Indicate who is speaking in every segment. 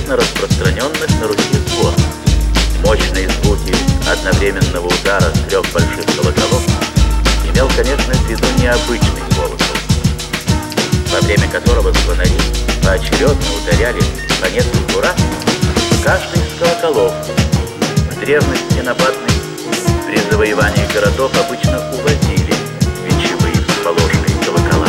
Speaker 1: достаточно распространенных на Руси звон. Мощные звуки одновременного удара 3 больших колоколов имел, конечно, в виду необычный колокол, во время которого звонари поочередно ударяли по нескольку раз каждый из колоколов. В древности набатные при завоевании городов обычно увозили бичевые всполошенные колокола.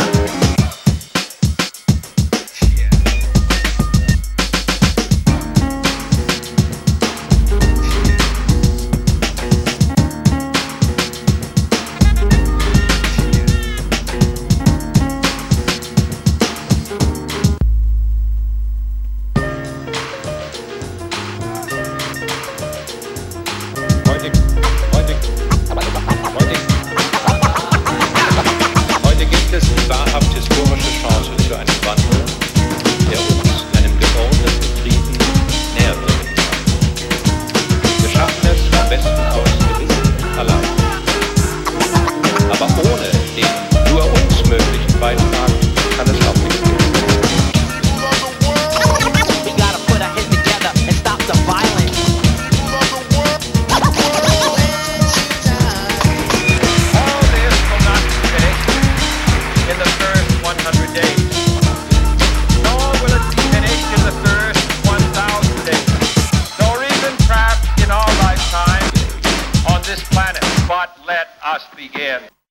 Speaker 2: Heute gibt es die wahrhaft historische Chance für einen Wandel, der uns einem geordneten Frieden näher bringen kann. Wir schaffen es vom Westen aus gewiss allein. Aber ohne den nur uns möglichen Beitrag kann es auch nicht gehen.
Speaker 3: We gotta put our heads together and stop the violence.
Speaker 4: All this will not be finished in the first 100 days. Nor will it be finished in the first 1,000 days. Nor even perhaps in our lifetime on this planet. But let us begin.